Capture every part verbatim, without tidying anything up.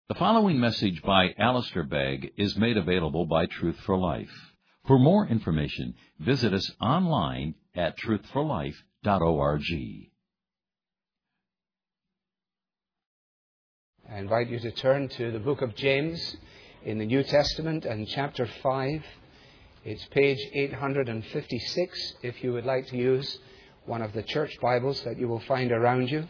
The following message by Alistair Begg is made available by Truth for Life. For more information, visit us online at truth for life dot org. I invite you to turn to the book of James in the New Testament and chapter five. It's page eight hundred fifty-six if you would like to use one of the church Bibles that you will find around you.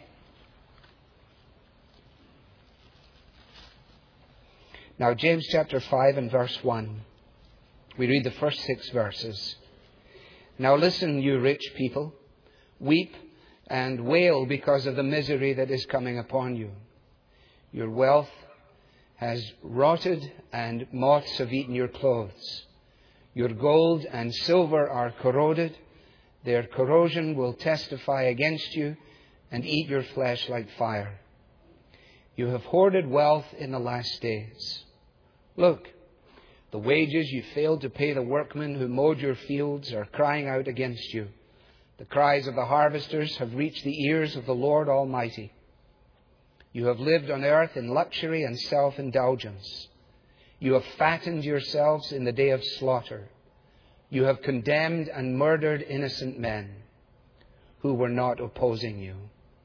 Now, James chapter five and verse one. We read the first six verses. Now listen, you rich people. Weep and wail because of the misery that is coming upon you. Your wealth has rotted and moths have eaten your clothes. Your gold and silver are corroded. Their corrosion will testify against you and eat your flesh like fire. You have hoarded wealth in the last days. Look, the wages you failed to pay the workmen who mowed your fields are crying out against you. The cries of the harvesters have reached the ears of the Lord Almighty. You have lived on earth in luxury and self-indulgence. You have fattened yourselves in the day of slaughter. You have condemned and murdered innocent men who were not opposing you.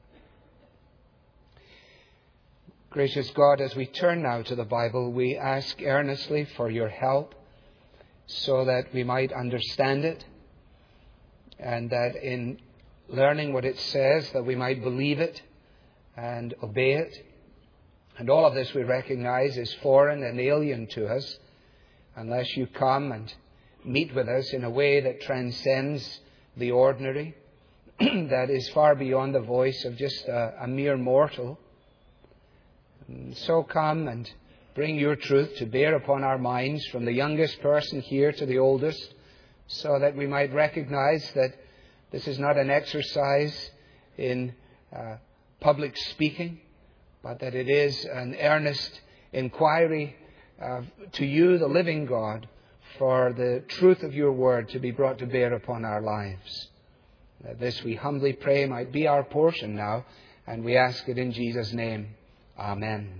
Gracious God, as we turn now to the Bible, we ask earnestly for your help so that we might understand it, and that in learning what it says, that we might believe it and obey it. And all of this we recognize is foreign and alien to us unless you come and meet with us in a way that transcends the ordinary, that is far beyond the voice of just a, a mere mortal. So come and bring your truth to bear upon our minds, from the youngest person here to the oldest, so that we might recognize that this is not an exercise in uh, public speaking, but that it is an earnest inquiry uh, to you, the living God, for the truth of your word to be brought to bear upon our lives. That this, we humbly pray, might be our portion now, and we ask it in Jesus' name. Amen.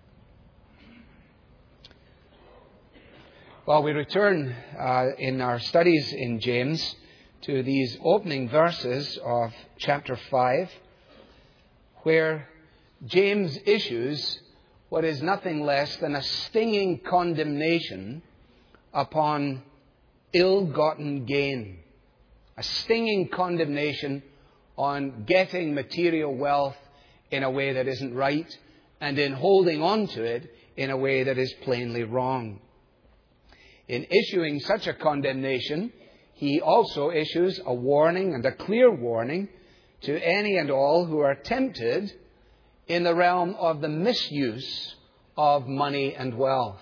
Well, we return uh, in our studies in James to these opening verses of chapter five, where James issues what is nothing less than a stinging condemnation upon ill-gotten gain. A stinging condemnation on getting material wealth in a way that isn't right, and in holding on to it in a way that is plainly wrong. In issuing such a condemnation, he also issues a warning, and a clear warning, to any and all who are tempted in the realm of the misuse of money and wealth.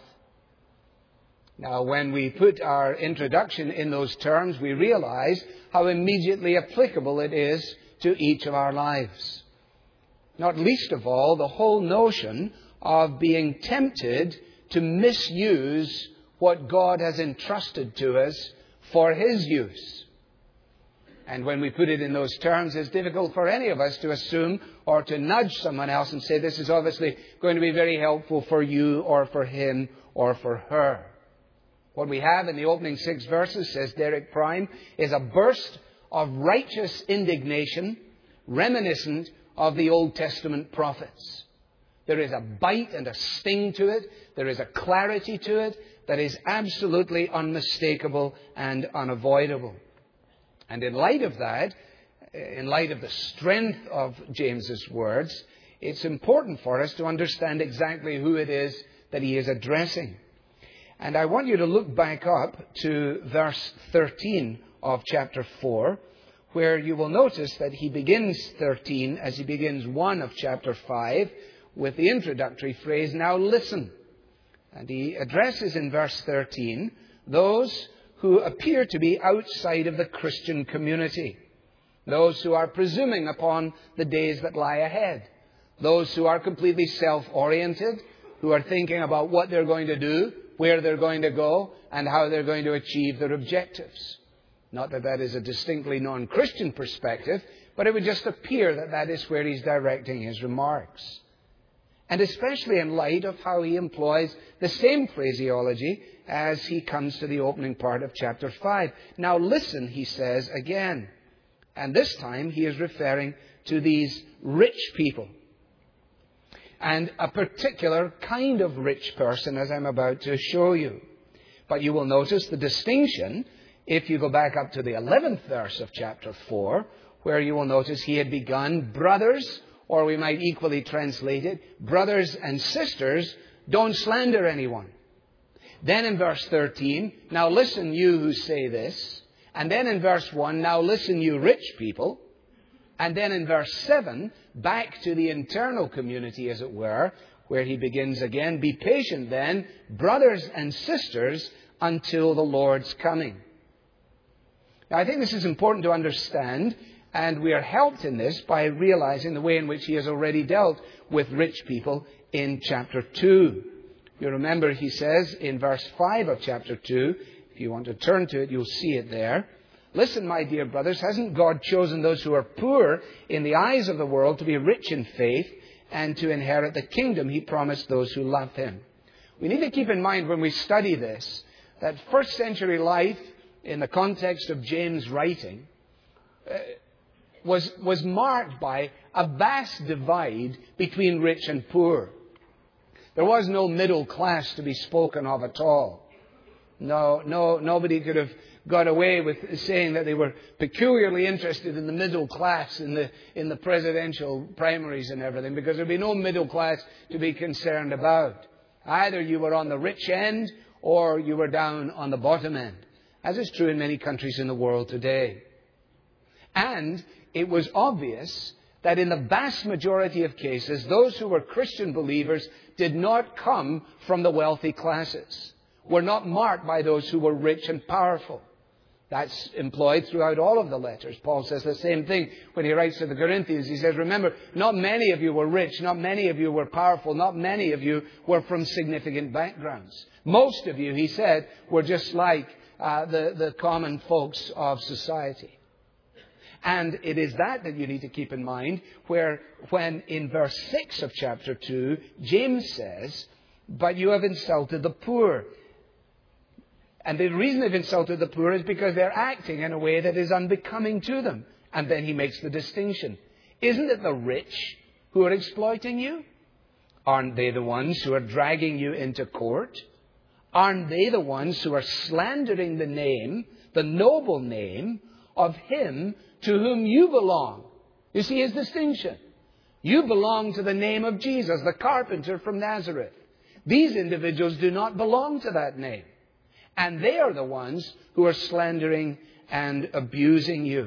Now, when we put our introduction in those terms, we realize how immediately applicable it is to each of our lives. Not least of all, the whole notion of being tempted to misuse what God has entrusted to us for His use. And when we put it in those terms, it's difficult for any of us to assume or to nudge someone else and say, this is obviously going to be very helpful for you or for him or for her. What we have in the opening six verses, says Derek Prime, is a burst of righteous indignation reminiscent of the Old Testament prophets. There is a bite and a sting to it. There is a clarity to it that is absolutely unmistakable and unavoidable. And in light of that, in light of the strength of James's words, it's important for us to understand exactly who it is that he is addressing. And I want you to look back up to verse thirteen of chapter four, where you will notice that he begins thirteen as he begins one of chapter five with the introductory phrase, now listen. And he addresses in verse thirteen those who appear to be outside of the Christian community, those who are presuming upon the days that lie ahead, those who are completely self-oriented, who are thinking about what they're going to do, where they're going to go, and how they're going to achieve their objectives. Not that that is a distinctly non-Christian perspective, but it would just appear that that is where he's directing his remarks. And especially in light of how he employs the same phraseology as he comes to the opening part of chapter five. Now listen, he says again. And this time he is referring to these rich people. And a particular kind of rich person, as I'm about to show you. But you will notice the distinction if you go back up to the eleventh verse of chapter four, where you will notice he had begun, brothers, or we might equally translate it, brothers and sisters, don't slander anyone. Then in verse thirteen, now listen you who say this. And then in verse one, now listen you rich people. And then in verse seven, back to the internal community, as it were, where he begins again, be patient then, brothers and sisters, until the Lord's coming. Now I think this is important to understand, and we are helped in this by realizing the way in which he has already dealt with rich people in chapter two. You remember he says in verse five of chapter two, if you want to turn to it, you'll see it there. Listen, my dear brothers, hasn't God chosen those who are poor in the eyes of the world to be rich in faith and to inherit the kingdom he promised those who love him? We need to keep in mind when we study this that first century life in the context of James' writing uh, was, was marked by a vast divide between rich and poor. There was no middle class to be spoken of at all. No, no, nobody could have got away with saying that they were peculiarly interested in the middle class in the in the presidential primaries and everything, because there'd be no middle class to be concerned about. Either you were on the rich end or you were down on the bottom end, as is true in many countries in the world today. And it was obvious that in the vast majority of cases, those who were Christian believers did not come from the wealthy classes, were not marked by those who were rich and powerful. That's employed throughout all of the letters. Paul says the same thing when he writes to the Corinthians. He says, remember, not many of you were rich, not many of you were powerful, not many of you were from significant backgrounds. Most of you, he said, were just like uh, the, the common folks of society. And it is that that you need to keep in mind, where when in verse six of chapter two, James says, but you have insulted the poor. And the reason they've insulted the poor is because they're acting in a way that is unbecoming to them. And then he makes the distinction. Isn't it the rich who are exploiting you? Aren't they the ones who are dragging you into court? Aren't they the ones who are slandering the name, the noble name of him to whom you belong? You see his distinction. You belong to the name of Jesus, the carpenter from Nazareth. These individuals do not belong to that name. And they are the ones who are slandering and abusing you.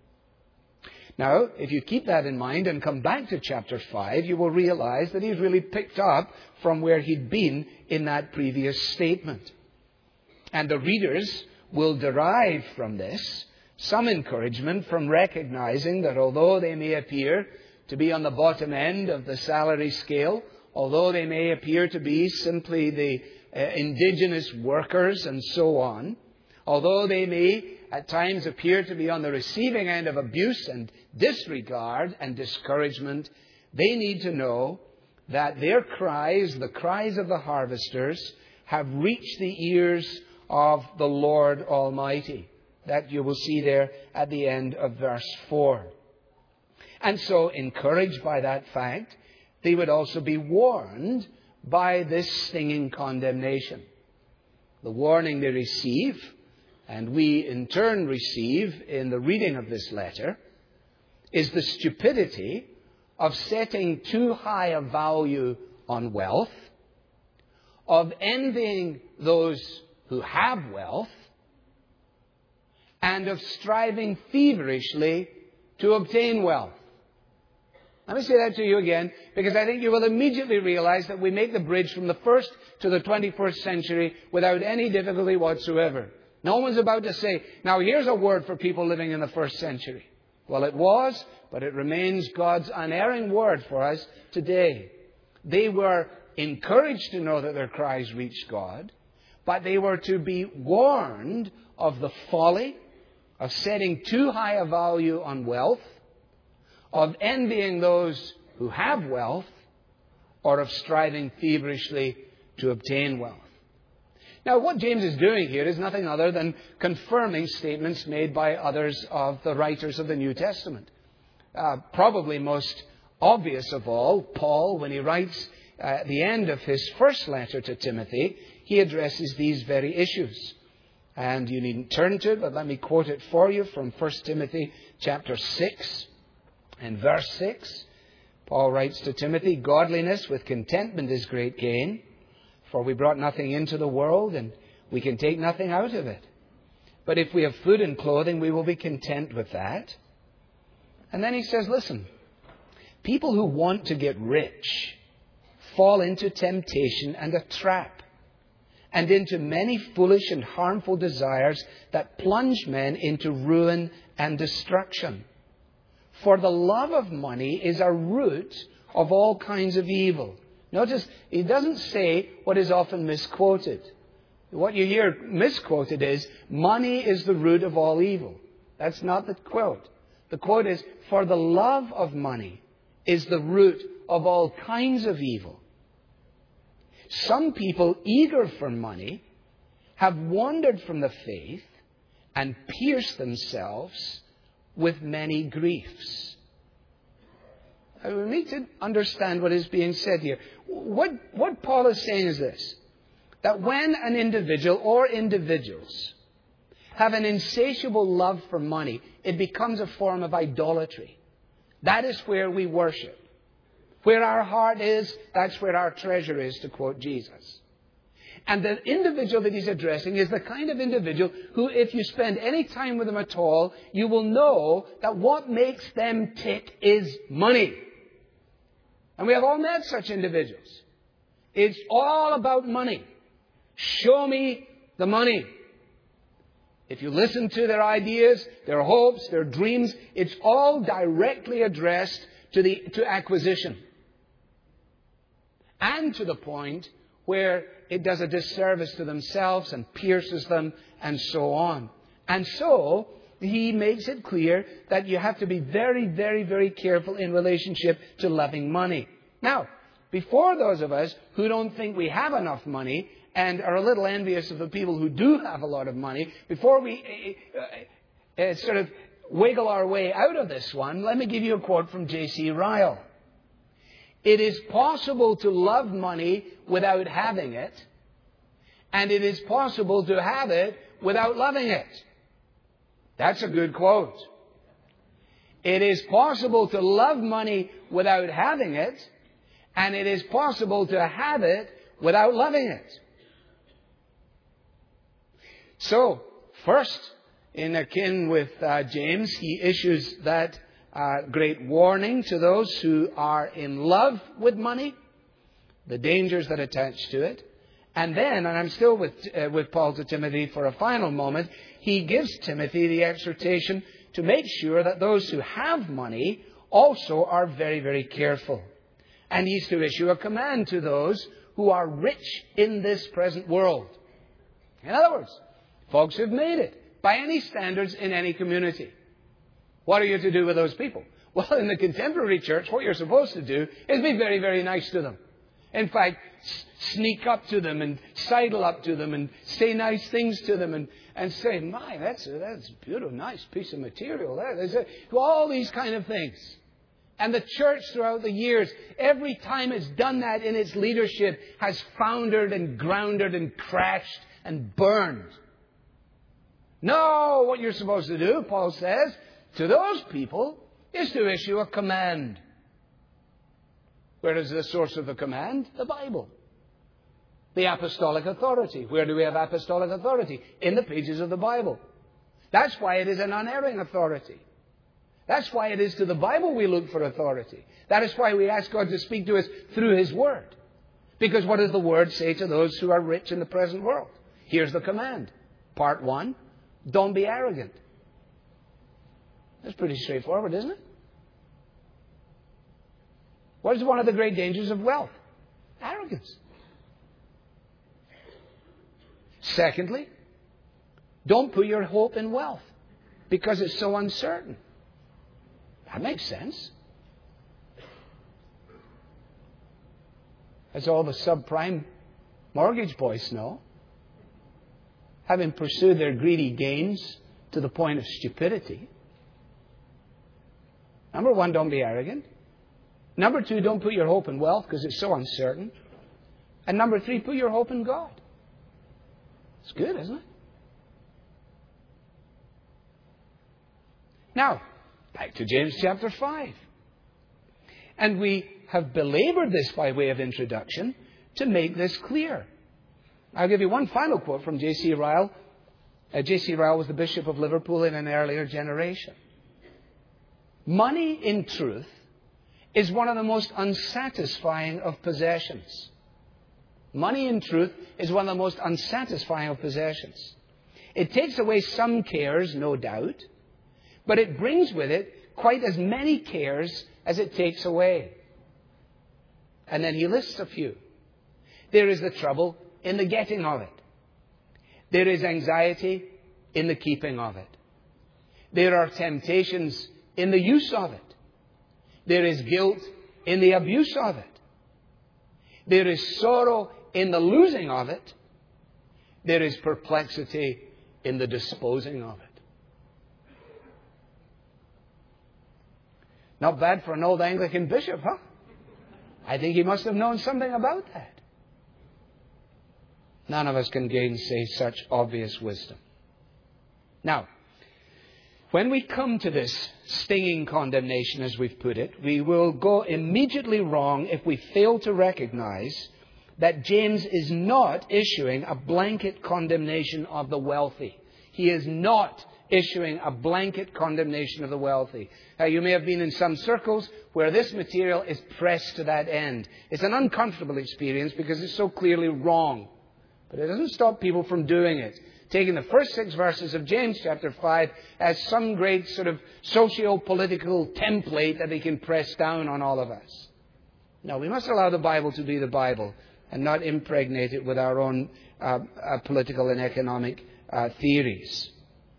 Now, if you keep that in mind and come back to chapter five, you will realize that he's really picked up from where he'd been in that previous statement. And the readers will derive from this some encouragement from recognizing that although they may appear to be on the bottom end of the salary scale, although they may appear to be simply the uh, indigenous workers and so on, although they may at times appear to be on the receiving end of abuse and disregard and discouragement, they need to know that their cries, the cries of the harvesters, have reached the ears of the Lord Almighty. That you will see there at the end of verse four. And so, encouraged by that fact, they would also be warned by this stinging condemnation. The warning they receive, and we in turn receive in the reading of this letter, is the stupidity of setting too high a value on wealth, of envying those who have wealth, and of striving feverishly to obtain wealth. Let me say that to you again, because I think you will immediately realize that we make the bridge from the first to the twenty-first century without any difficulty whatsoever. No one's about to say, now here's a word for people living in the first century. Well, it was, but it remains God's unerring word for us today. They were encouraged to know that their cries reached God, but they were to be warned of the folly of setting too high a value on wealth, of envying those who have wealth, or of striving feverishly to obtain wealth. Now, what James is doing here is nothing other than confirming statements made by others of the writers of the New Testament. Uh, probably most obvious of all, Paul, when he writes uh, at the end of his first letter to Timothy, he addresses these very issues. And you needn't turn to it, but let me quote it for you from First Timothy chapter six and verse six. Paul writes to Timothy, "Godliness with contentment is great gain, for we brought nothing into the world, and we can take nothing out of it. But if we have food and clothing, we will be content with that." And then he says, listen, people who want to get rich fall into temptation and a trap, and into many foolish and harmful desires that plunge men into ruin and destruction. For the love of money is a root of all kinds of evil. Notice, he doesn't say what is often misquoted. What you hear misquoted is, money is the root of all evil. That's not the quote. The quote is, for the love of money is the root of all kinds of evil. Some people eager for money have wandered from the faith and pierced themselves with many griefs. We need to understand what is being said here. What, what Paul is saying is this, that when an individual or individuals have an insatiable love for money, it becomes a form of idolatry. That is where we worship. Where our heart is, that's where our treasure is, to quote Jesus. And the individual that he's addressing is the kind of individual who, if you spend any time with them at all, you will know that what makes them tick is money. And we have all met such individuals. It's all about money. Show me the money. If you listen to their ideas, their hopes, their dreams, it's all directly addressed to the to acquisition. And to the point where it does a disservice to themselves and pierces them and so on. And so, he makes it clear that you have to be very, very, very careful in relationship to loving money. Now, before those of us who don't think we have enough money and are a little envious of the people who do have a lot of money, before we uh, uh, sort of wiggle our way out of this one, let me give you a quote from J C Ryle. It is possible to love money without having it, and it is possible to have it without loving it. That's a good quote. It is possible to love money without having it, and it is possible to have it without loving it. So, first, in akin with uh, James, he issues that uh, great warning to those who are in love with money, the dangers that attach to it. And then, and I'm still with, uh, with Paul to Timothy for a final moment, he gives Timothy the exhortation to make sure that those who have money also are very, very careful. And he's to issue a command to those who are rich in this present world. In other words, folks who've made it by any standards in any community. What are you to do with those people? Well, in the contemporary church, what you're supposed to do is be very, very nice to them. In fact, sneak up to them and sidle up to them and say nice things to them and, and say, my, that's a, that's a beautiful, nice piece of material. That is a, all these kind of things. And the church throughout the years, every time it's done that in its leadership, has foundered and grounded and crashed and burned. No, what you're supposed to do, Paul says, to those people is to issue a command. Where is the source of the command? The Bible. The apostolic authority. Where do we have apostolic authority? In the pages of the Bible. That's why it is an unerring authority. That's why it is to the Bible we look for authority. That is why we ask God to speak to us through His Word. Because what does the Word say to those who are rich in the present world? Here's the command. Part one, don't be arrogant. That's pretty straightforward, isn't it? What is one of the great dangers of wealth? Arrogance. Secondly, don't put your hope in wealth because it's so uncertain. That makes sense. as all the subprime mortgage boys know, having pursued their greedy gains to the point of stupidity. Number one, don't be arrogant. Number two, don't put your hope in wealth because it's so uncertain. And number three, put your hope in God. It's good, isn't it? Now, back to James chapter five. And we have belabored this by way of introduction to make this clear. I'll give you one final quote from J C Ryle. Uh, J C Ryle was the Bishop of Liverpool in an earlier generation. Money, in truth, is one of the most unsatisfying of possessions. Money, in truth, is one of the most unsatisfying of possessions. It takes away some cares, no doubt, but it brings with it quite as many cares as it takes away. And then he lists a few. There is the trouble in the getting of it. There is anxiety in the keeping of it. There are temptations in the use of it. There is guilt in the abuse of it. There is sorrow in the losing of it. There is perplexity in the disposing of it. Not bad for an old Anglican bishop, huh? I think he must have known something about that. None of us can gainsay such obvious wisdom. Now, when we come to this stinging condemnation, as we've put it, we will go immediately wrong if we fail to recognize that James is not issuing a blanket condemnation of the wealthy. He is not issuing a blanket condemnation of the wealthy. Now, you may have been in some circles where this material is pressed to that end. It's an uncomfortable experience because it's so clearly wrong. But it doesn't stop people from doing it. Taking the first six verses of James chapter five as some great sort of socio-political template that they can press down on all of us. No, we must allow the Bible to be the Bible and not impregnate it with our own uh, uh, political and economic uh, theories.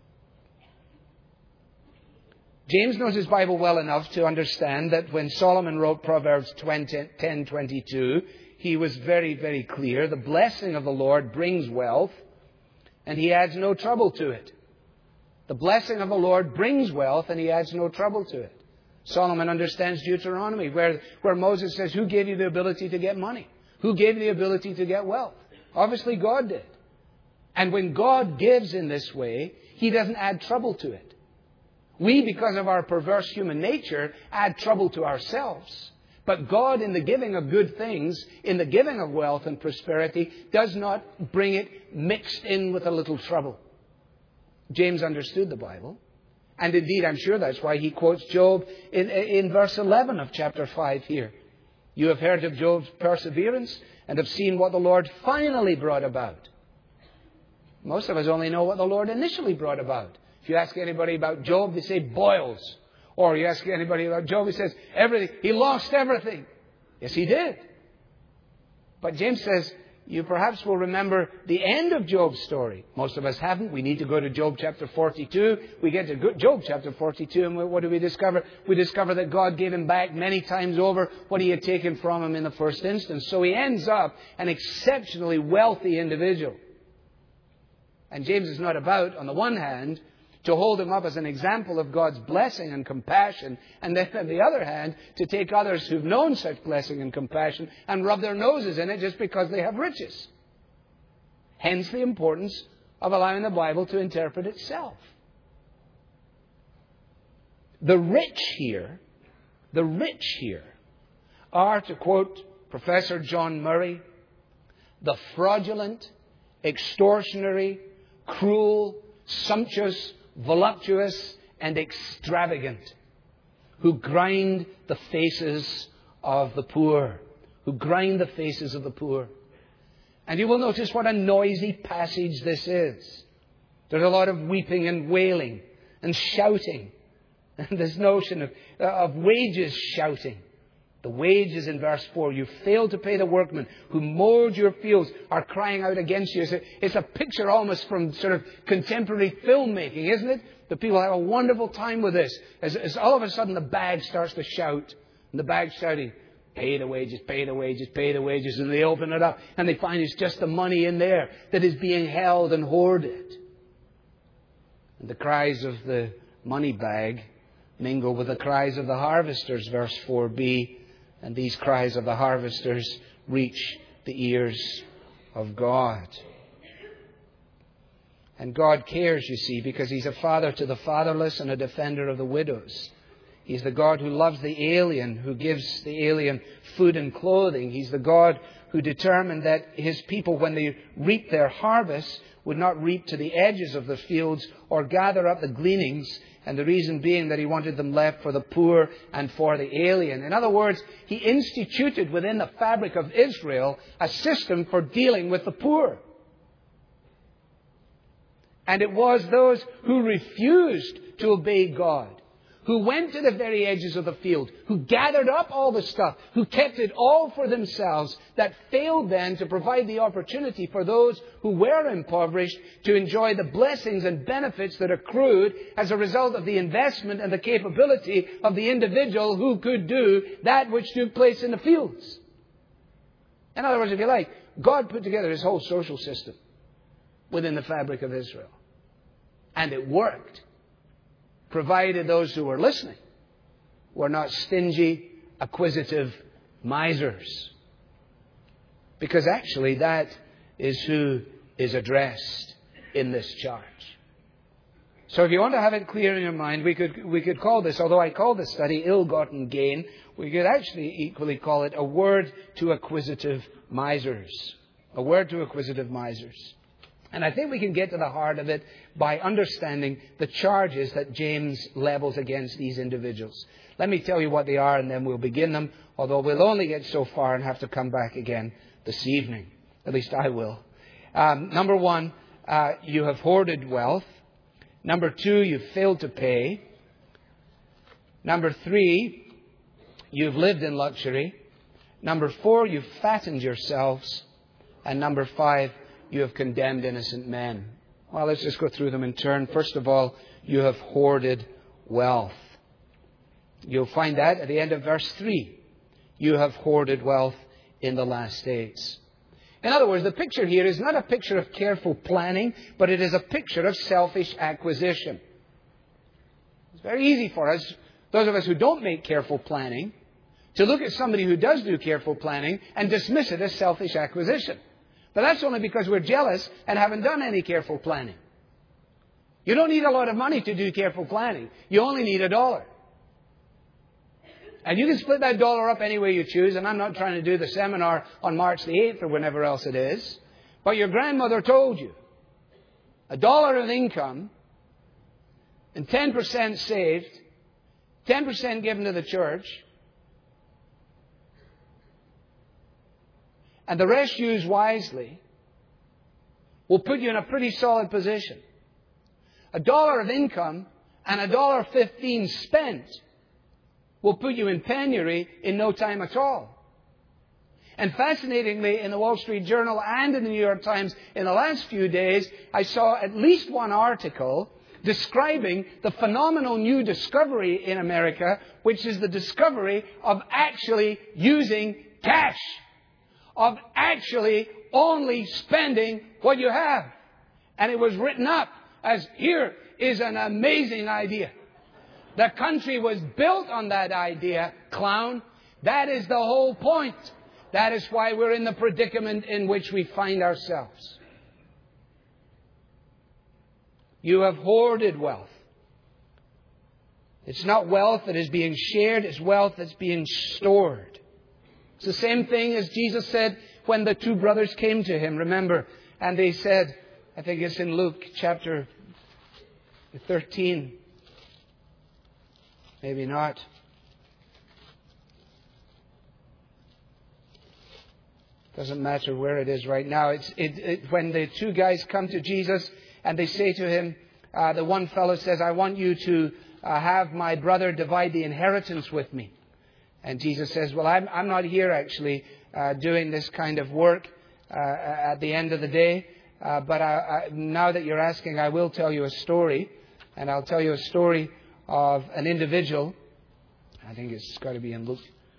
James knows his Bible well enough to understand that when Solomon wrote Proverbs ten twenty-two, he was very, very clear. The blessing of the Lord brings wealth, and he adds no trouble to it. The blessing of the Lord brings wealth, and he adds no trouble to it. Solomon understands Deuteronomy, where, where Moses says, who gave you the ability to get money? Who gave you the ability to get wealth? Obviously, God did. And when God gives in this way, he doesn't add trouble to it. We, because of our perverse human nature, add trouble to ourselves. But God, in the giving of good things, in the giving of wealth and prosperity, does not bring it mixed in with a little trouble. James understood the Bible. And indeed, I'm sure that's why he quotes Job in, in verse eleven of chapter five here. You have heard of Job's perseverance and have seen what the Lord finally brought about. Most of us only know what the Lord initially brought about. If you ask anybody about Job, they say boils. Or you ask anybody about Job, he says everything. He lost everything. Yes, he did. But James says, you perhaps will remember the end of Job's story. Most of us haven't. We need to go to Job chapter forty-two. We get to Job chapter forty-two, and what do we discover? We discover that God gave him back many times over what he had taken from him in the first instance. So he ends up an exceptionally wealthy individual. And James is not about, on the one hand, to hold him up as an example of God's blessing and compassion, and then on the other hand, to take others who've known such blessing and compassion and rub their noses in it just because they have riches. Hence the importance of allowing the Bible to interpret itself. The rich here, the rich here are, to quote Professor John Murray, the fraudulent, extortionary, cruel, sumptuous, voluptuous and extravagant, who grind the faces of the poor, who grind the faces of the poor. And you will notice what a noisy passage this is. There's a lot of weeping and wailing and shouting. And this notion of, of wages shouting. The wages in verse four, you failed to pay the workmen who mowed your fields, are crying out against you. It's a, it's a picture almost from sort of contemporary filmmaking, isn't it? The people have a wonderful time with this. As, as all of a sudden the bag starts to shout, and the bag's shouting, Pay the wages, pay the wages, pay the wages. And they open it up and they find it's just the money in there that is being held and hoarded. And the cries of the money bag mingle with the cries of the harvesters, verse four b. And these cries of the harvesters reach the ears of God. And God cares, you see, because He's a father to the fatherless and a defender of the widows. He's the God who loves the alien, who gives the alien food and clothing. He's the God who determined that His people, when they reap their harvest, would not reap to the edges of the fields or gather up the gleanings. And the reason being that He wanted them left for the poor and for the alien. In other words, He instituted within the fabric of Israel a system for dealing with the poor. And it was those who refused to obey God, who went to the very edges of the field, who gathered up all the stuff, who kept it all for themselves, that failed then to provide the opportunity for those who were impoverished to enjoy the blessings and benefits that accrued as a result of the investment and the capability of the individual who could do that which took place in the fields. In other words, if you like, God put together His whole social system within the fabric of Israel. And it worked, provided those who were listening were not stingy, acquisitive misers. Because actually that is who is addressed in this charge. So if you want to have it clear in your mind, we could we could call this, although I call this study ill-gotten gain, we could actually equally call it a word to acquisitive misers. A word to acquisitive misers. And I think we can get to the heart of it by understanding the charges that James levels against these individuals. Let me tell you what they are and then we'll begin them, although we'll only get so far and have to come back again this evening. At least I will. Um, number one, uh, you have hoarded wealth. Number two, you've failed to pay. Number three, you've lived in luxury. Number four, you've fattened yourselves. And number five, you have condemned innocent men. Well, let's just go through them in turn. First of all, you have hoarded wealth. You'll find that at the end of verse three. You have hoarded wealth in the last days. In other words, the picture here is not a picture of careful planning, but it is a picture of selfish acquisition. It's very easy for us, those of us who don't make careful planning, to look at somebody who does do careful planning and dismiss it as selfish acquisition. But that's only because we're jealous and haven't done any careful planning. You don't need a lot of money to do careful planning. You only need a dollar. And you can split that dollar up any way you choose. And I'm not trying to do the seminar on March the eighth or whenever else it is. But your grandmother told you a dollar of income and ten percent saved, ten percent given to the church, and the rest used wisely, will put you in a pretty solid position. A dollar of income and a dollar fifteen spent will put you in penury in no time at all. And fascinatingly, in the Wall Street Journal and in the New York Times in the last few days, I saw at least one article describing the phenomenal new discovery in America, which is the discovery of actually using cash. Of actually only spending what you have. And it was written up as, here is an amazing idea. The country was built on that idea, clown. That is the whole point. That is why we're in the predicament in which we find ourselves. You have hoarded wealth. It's not wealth that is being shared, it's wealth that's being stored. It's the same thing as Jesus said when the two brothers came to Him, remember, and they said, I think it's in Luke chapter thirteen, maybe not. Doesn't matter where it is right now. It's it, it, when the two guys come to Jesus and they say to Him, uh, the one fellow says, I want you to uh, have my brother divide the inheritance with me. And Jesus says, well, I'm, I'm not here actually uh, doing this kind of work uh, at the end of the day. Uh, but I, I, now that you're asking, I will tell you a story. And I'll tell you a story of an individual. I think it's got to be in Luke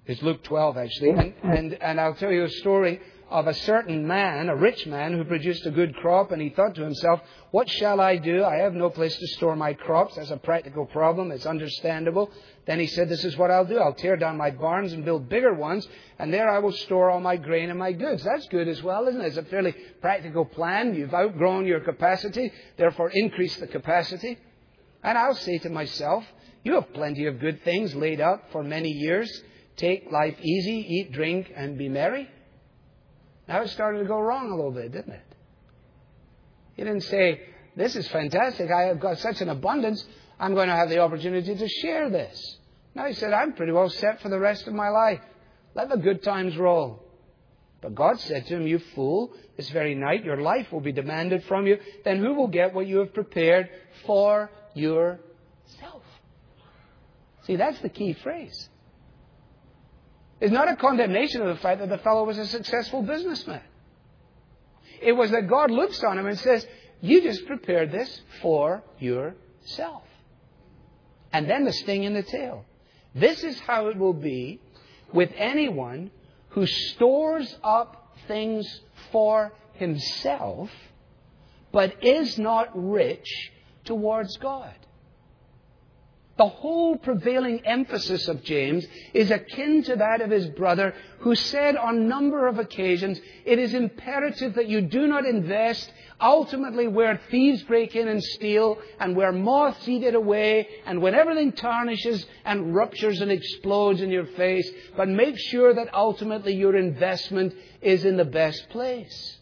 It's Luke twelve, actually. And, and, and I'll tell you a story of a certain man, a rich man, who produced a good crop, and he thought to himself, what shall I do? I have no place to store my crops. That's a practical problem. It's understandable. Then he said, this is what I'll do. I'll tear down my barns and build bigger ones, and there I will store all my grain and my goods. That's good as well, isn't it? It's a fairly practical plan. You've outgrown your capacity, therefore increase the capacity. And I'll say to myself, you have plenty of good things laid up for many years. Take life easy, eat, drink, and be merry. Now it started to go wrong a little bit, didn't it? He didn't say, this is fantastic. I have got such an abundance. I'm going to have the opportunity to share this. Now he said, I'm pretty well set for the rest of my life. Let the good times roll. But God said to him, you fool, this very night your life will be demanded from you. Then who will get what you have prepared for yourself? See, that's the key phrase. It's not a condemnation of the fact that the fellow was a successful businessman. It was that God looks on him and says, you just prepared this for yourself. And then the sting in the tail. This is how it will be with anyone who stores up things for himself, but is not rich towards God. The whole prevailing emphasis of James is akin to that of his brother, who said on a number of occasions, it is imperative that you do not invest ultimately where thieves break in and steal, and where moths eat it away, and when everything tarnishes and ruptures and explodes in your face, but make sure that ultimately your investment is in the best place.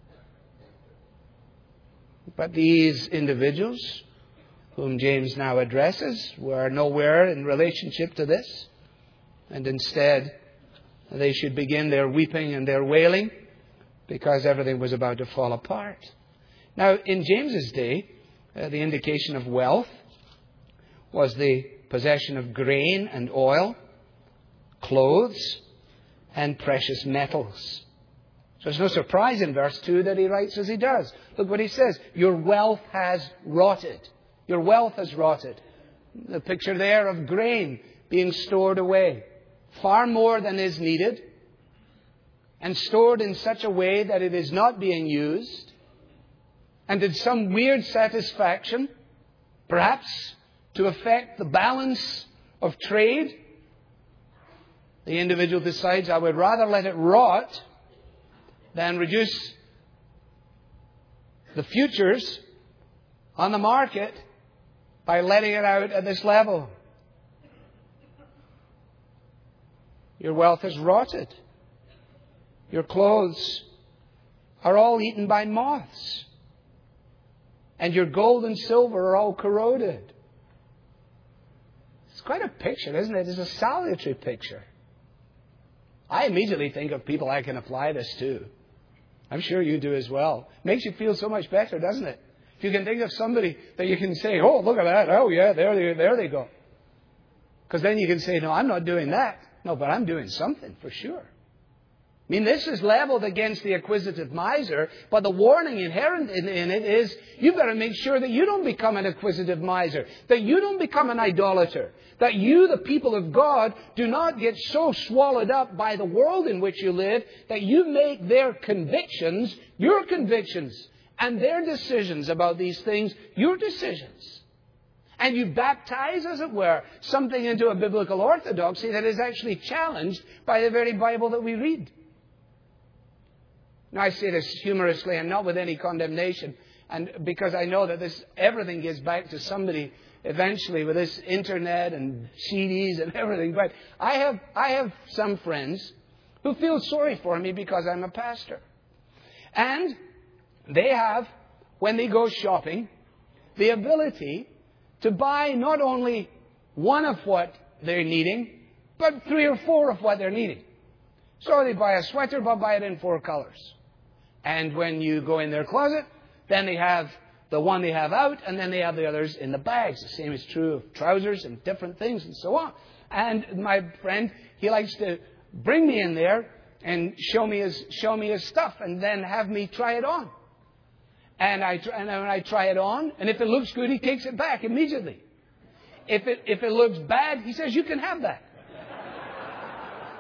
But these individuals, whom James now addresses, were nowhere in relationship to this. And instead, they should begin their weeping and their wailing because everything was about to fall apart. Now, in James's day, uh, the indication of wealth was the possession of grain and oil, clothes, and precious metals. So it's no surprise in verse two that he writes as he does. Look what he says. Your wealth has rotted. Your wealth has rotted. The picture there of grain being stored away. Far more than is needed. And stored in such a way that it is not being used. And in some weird satisfaction, perhaps to affect the balance of trade, the individual decides, I would rather let it rot than reduce the futures on the market by letting it out at this level. Your wealth has rotted. Your clothes are all eaten by moths. And your gold and silver are all corroded. It's quite a picture, isn't it? It's a salutary picture. I immediately think of people I can apply this to. I'm sure you do as well. Makes you feel so much better, doesn't it? If you can think of somebody that you can say, oh, look at that. Oh, yeah, there they, there they go. Because then you can say, no, I'm not doing that. No, but I'm doing something for sure. I mean, this is leveled against the acquisitive miser, but the warning inherent in, in it is you've got to make sure that you don't become an acquisitive miser, that you don't become an idolater, that you, the people of God, do not get so swallowed up by the world in which you live that you make their convictions your convictions and their decisions about these things your decisions. And you baptize, as it were, something into a biblical orthodoxy that is actually challenged by the very Bible that we read. Now, I say this humorously and not with any condemnation, and because I know that this everything gets back to somebody eventually with this internet and C Ds and everything. But I have I have some friends who feel sorry for me because I'm a pastor. And they have, when they go shopping, the ability to buy not only one of what they're needing, but three or four of what they're needing. So they buy a sweater, but buy it in four colors. And when you go in their closet, then they have the one they have out, and then they have the others in the bags. The same is true of trousers and different things and so on. And my friend, he likes to bring me in there and show me his show me his stuff, and then have me try it on. And I and when I try it on, and if it looks good, he takes it back immediately. If it if it looks bad, he says, "You can have that."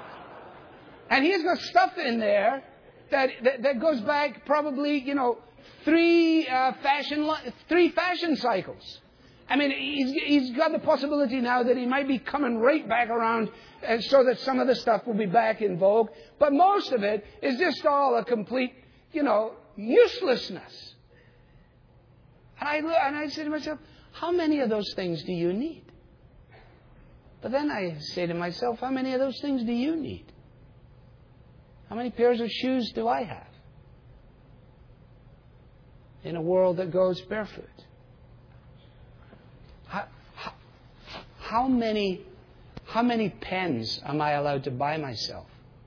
And he's got stuff in there that that, that goes back probably, you know, three uh, fashion three fashion cycles. I mean, he's, he's got the possibility now that he might be coming right back around uh, so that some of the stuff will be back in vogue. But most of it is just all a complete, you know, uselessness. And I, and I say to myself, how many of those things do you need? But then I say to myself, how many of those things do you need? How many pairs of shoes do I have in a world that goes barefoot? How, how, how many how many pens am I allowed to buy myself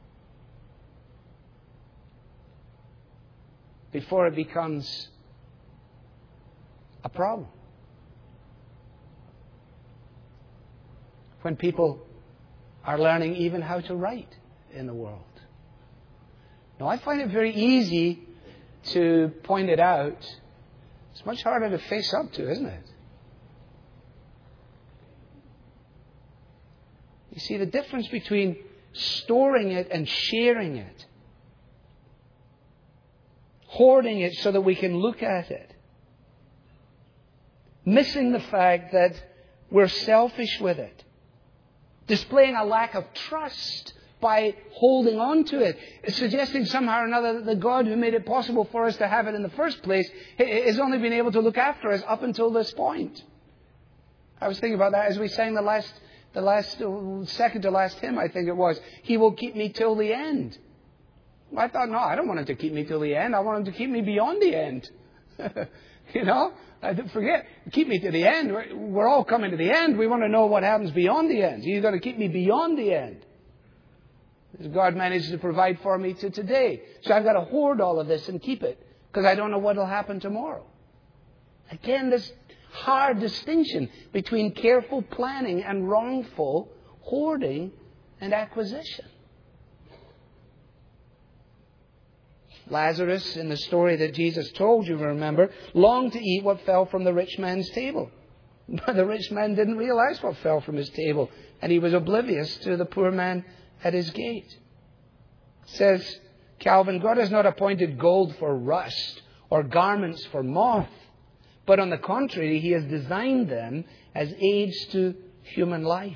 before it becomes a problem? When people are learning even how to write in the world. Now, I find it very easy to point it out. It's much harder to face up to, isn't it? You see, the difference between storing it and sharing it, hoarding it so that we can look at it, missing the fact that we're selfish with it, displaying a lack of trust by holding on to it, suggesting somehow or another that the God who made it possible for us to have it in the first place has only been able to look after us up until this point. I was thinking about that as we sang the last, the last, second to last hymn, I think it was. He will keep me till the end. I thought, no, I don't want him to keep me till the end. I want him to keep me beyond the end. You know, I forget, keep me to the end. We're, we're all coming to the end. We want to know what happens beyond the end. You've got to keep me beyond the end. God managed to provide for me to today. So I've got to hoard all of this and keep it because I don't know what will happen tomorrow. Again, this hard distinction between careful planning and wrongful hoarding and acquisition. Lazarus, in the story that Jesus told, you remember, longed to eat what fell from the rich man's table. But the rich man didn't realize what fell from his table, and he was oblivious to the poor man at his gate. Says Calvin, God has not appointed gold for rust or garments for moth, but on the contrary, He has designed them as aids to human life.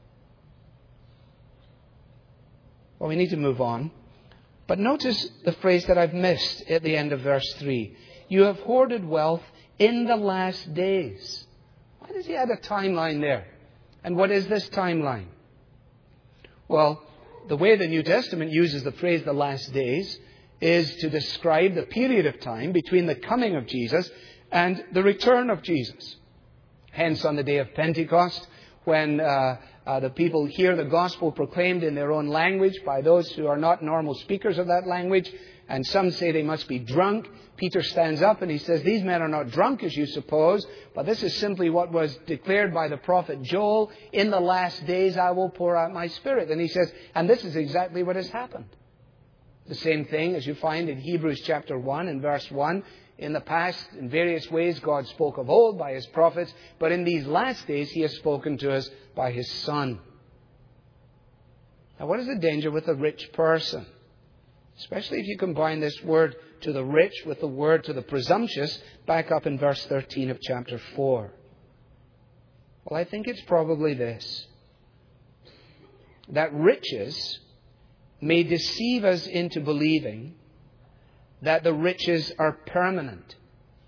Well, we need to move on. But notice the phrase that I've missed at the end of verse three. You have hoarded wealth in the last days. Why does he add a timeline there? And what is this timeline? Well, the way the New Testament uses the phrase the last days is to describe the period of time between the coming of Jesus and the return of Jesus. Hence, on the day of Pentecost, when uh, uh, the people hear the gospel proclaimed in their own language by those who are not normal speakers of that language, and some say they must be drunk, Peter stands up and he says, these men are not drunk as you suppose, but this is simply what was declared by the prophet Joel. In the last days I will pour out my Spirit. And he says, and this is exactly what has happened. The same thing as you find in Hebrews chapter one and verse one. In the past, in various ways, God spoke of old by His prophets, but in these last days He has spoken to us by His Son. Now, what is the danger with a rich person? Especially if you combine this word to the rich with the word to the presumptuous, back up in verse thirteen of chapter four. Well, I think it's probably this. That riches may deceive us into believing that the riches are permanent,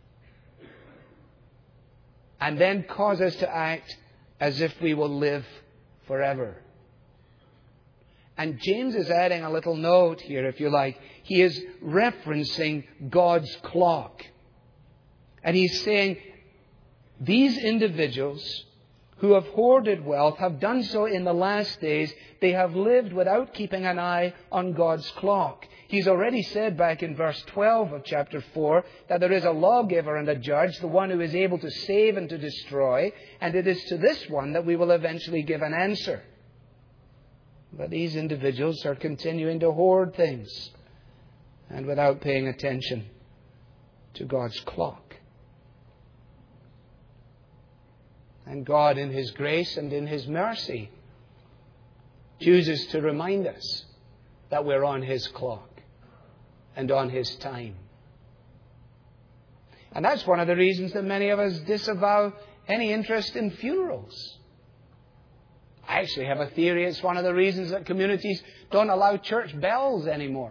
and then cause us to act as if we will live forever. And James is adding a little note here, if you like. He is referencing God's clock. And he's saying, these individuals who have hoarded wealth have done so in the last days. They have lived without keeping an eye on God's clock. He's already said back in verse twelve of chapter four that there is a lawgiver and a judge, the one who is able to save and to destroy. And it is to this one that we will eventually give an answer. But these individuals are continuing to hoard things and without paying attention to God's clock. And God, in His grace and in His mercy, chooses to remind us that we're on His clock and on His time. And that's one of the reasons that many of us disavow any interest in funerals. I actually have a theory it's one of the reasons that communities don't allow church bells anymore.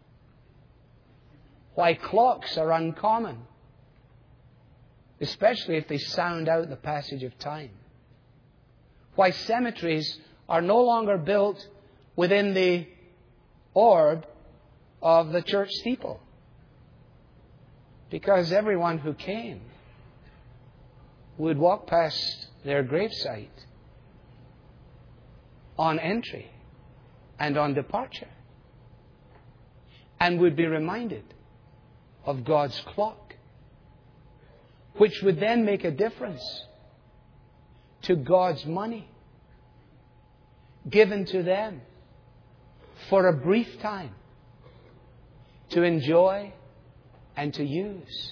Why clocks are uncommon, especially if they sound out the passage of time. Why cemeteries are no longer built within the orb of the church steeple. Because everyone who came would walk past their gravesite on entry and on departure, and would be reminded of God's clock, which would then make a difference to God's money given to them for a brief time to enjoy and to use.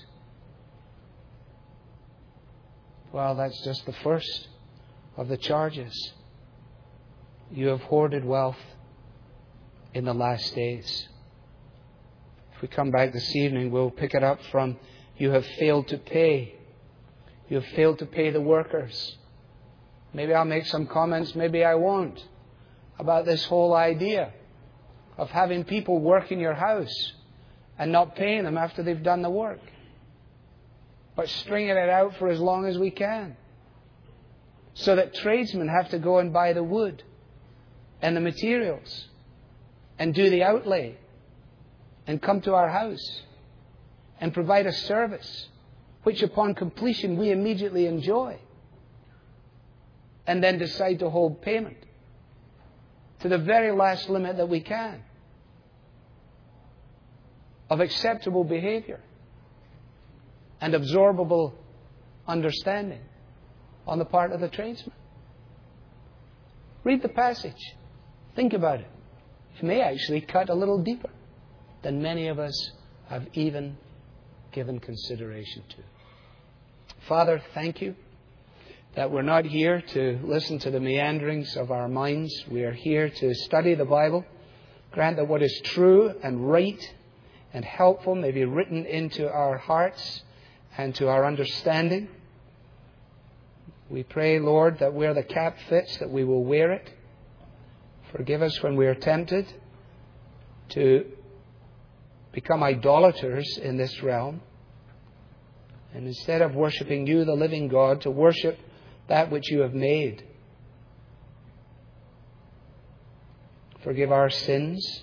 Well, that's just the first of the charges. You have hoarded wealth in the last days. If we come back this evening, we'll pick it up from you have failed to pay. You have failed to pay the workers. Maybe I'll make some comments, maybe I won't, about this whole idea of having people work in your house and not paying them after they've done the work, but stringing it out for as long as we can, so that tradesmen have to go and buy the wood and the materials and do the outlay and come to our house and provide a service which upon completion we immediately enjoy, and then decide to hold payment to the very last limit that we can of acceptable behavior and absorbable understanding on the part of the tradesman. Read the passage. Think about it. It may actually cut a little deeper than many of us have even given consideration to. Father, thank you that we're not here to listen to the meanderings of our minds. We are here to study the Bible. Grant that what is true and right and helpful may be written into our hearts and to our understanding. We pray, Lord, that where the cap fits, that we will wear it. Forgive us when we are tempted to become idolaters in this realm, and instead of worshiping you, the living God, to worship that which you have made. Forgive our sins.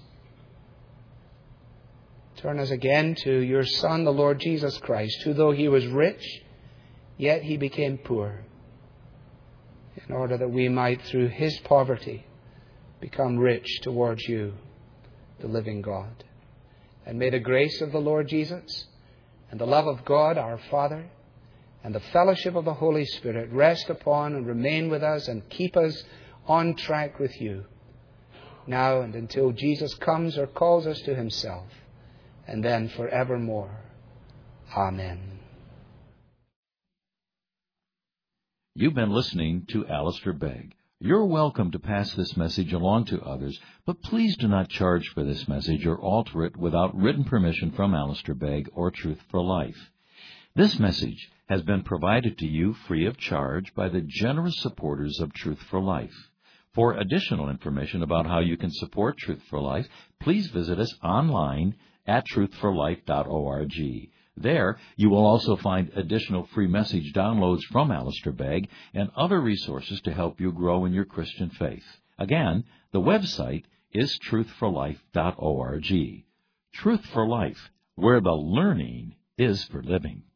Turn us again to your Son, the Lord Jesus Christ, who though he was rich, yet he became poor, in order that we might, through his poverty, become rich towards you, the living God. And may the grace of the Lord Jesus and the love of God our Father and the fellowship of the Holy Spirit rest upon and remain with us and keep us on track with you, now and until Jesus comes or calls us to himself, and then forevermore. Amen. You've been listening to Alistair Begg. You're welcome to pass this message along to others, but please do not charge for this message or alter it without written permission from Alistair Begg or Truth for Life. This message has been provided to you free of charge by the generous supporters of Truth for Life. For additional information about how you can support Truth for Life, please visit us online at truth for life dot org. There, you will also find additional free message downloads from Alistair Begg and other resources to help you grow in your Christian faith. Again, the website is truth for life dot org. Truth for Life, where the learning is for living.